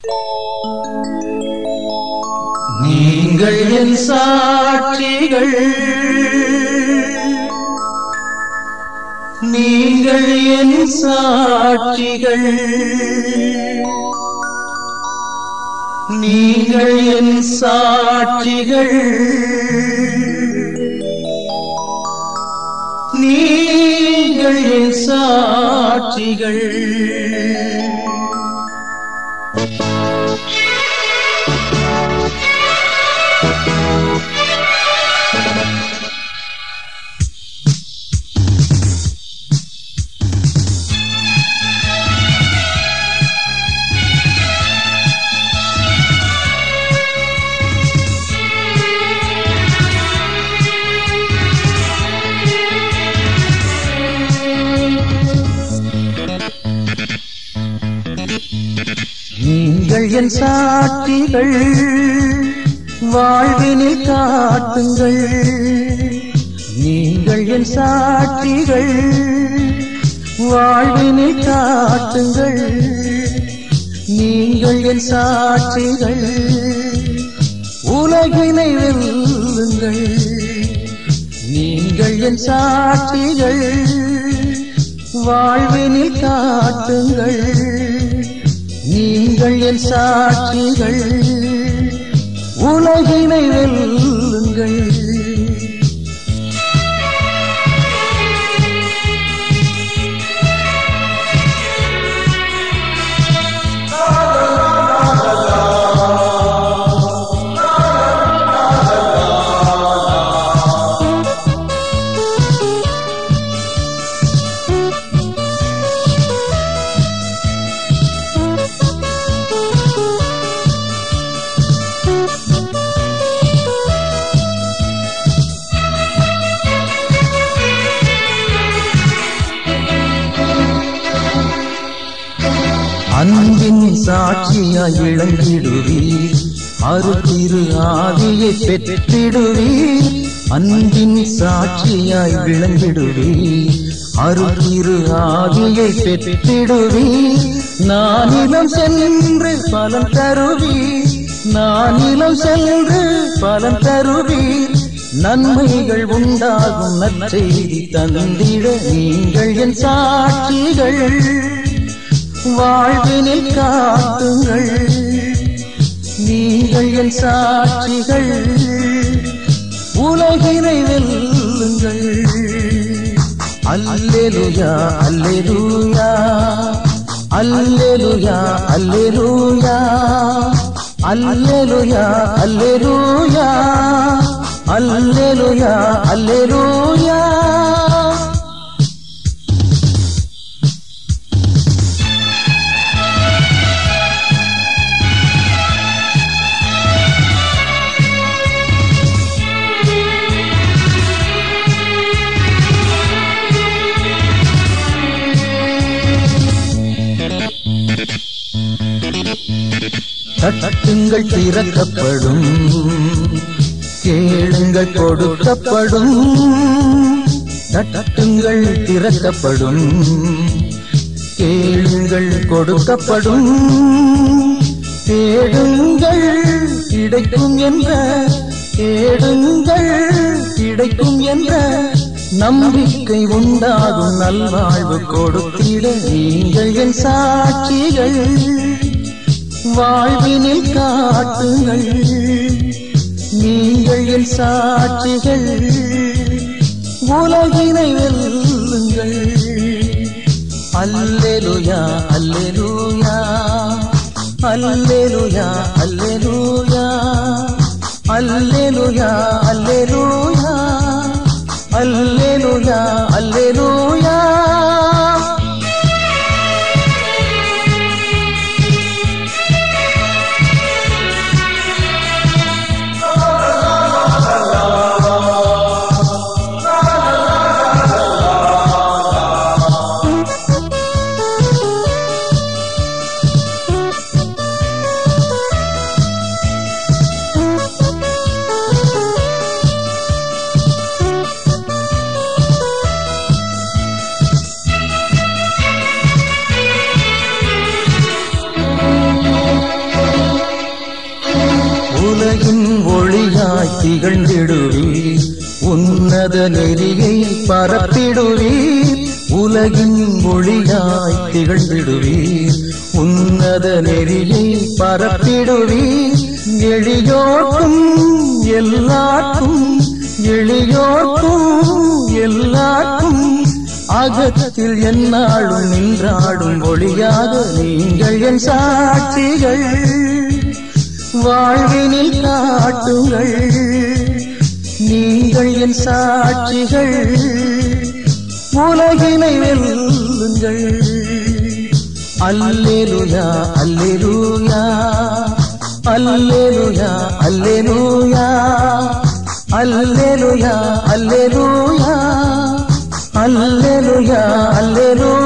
நீங்கள் என் சாட்சிகள், நீங்கள் என் சாட்சிகள், நீங்கள் என் சாட்சிகள், நீங்கள் என் சாட்சிகள். நீங்கள் என் சாட்சிகள், வாழ்வினில் காட்டுங்கள். நீங்கள் என் சாட்சிகள், வாழ்வினில் காட்டுங்கள். நீங்கள் என் சாட்சிகள், உலகினை வெல்லுங்கள். நீங்கள் என் சாட்சிகள், வாழ்வினில் காட்டுங்கள். நீங்கள் என் சாட்சிகள், உலகினை வெல்லுங்கள். அன்பின் சாட்சியாய் விளங்கிடுவீர், அருத்திரு ஆவியை பெற்றிடுவீர். அன்பின் சாட்சியாய் விளங்கிடுவீர், அருத்திரு ஆவியை பெற்றிடுவீர். நானிலம் சென்று பலன் தருவீர், நானிலம் சென்று பலன் தருவீர். நன்மைகள் உண்டாகும் நற்செய்தி தந்திட நீங்கள் என் சாட்சிகள், வாழ்வினில் காட்டுங்கள். நீங்கள் என் சாட்சிகள், உலகினை வெல்லுங்கள். அல்லேலூயா அல்லேலூயா அல்லேலூயா அல்லேலூயா அல்லேலூயா அல்லேலூயா அல்லேலூயா அல்லேலூயா. தட்டுங்கள் திறக்கப்படும், கேளுங்கள் கொடுக்கப்படும். தட்டுங்கள் திறக்கப்படும், கேளுங்கள் கொடுக்கப்படும். தேடுங்கள் கிடைக்கும் என்ற, தேடுங்கள் கிடைக்கும் என்ற நம்பிக்கை உண்டாகும். நல்வாழ்வு கொடுத்திட நீங்கள் என் சாட்சிகள், வாழ்வினில் காட்டுங்கள். நீங்கள் என் சாட்சிகள், உலகினை வெல்லுங்கள். அல்லேலூயா அல்லேலூயா அல்லேலூயா அல்லேலூயா அல்லேலூயா அல்லேலூயா அல்லேலூயா அல்லேலூயா. உலகின் ஒளியாய் திகழ்ந்திடுவீர், உன்னத நெறியை பரப்பிடுவீர். உலகின் ஒளியாய் திகழ்ந்திடுவீர், உன்னத நெறியை பரப்பிடுவீர். எளியோர்க்கும் எல்லாருக்கும், எளியோர்க்கும் எல்லாருக்கும் அகத்தில் எந்நாளும் நின்றாடும் ஒளியாக நீங்கள் என் சாட்சிகள். வாழ்வினில் காட்டுங்கள், நீங்கள் என் சாட்சிகள். உலகினை வெல்லுங்கள். அல்லேலூயா அல்லேலூயா அல்லேலூயா அல்லேலூயா அல்லேலூயா அல்லேலூயா அல்லேலூயா அல்லேலூயா.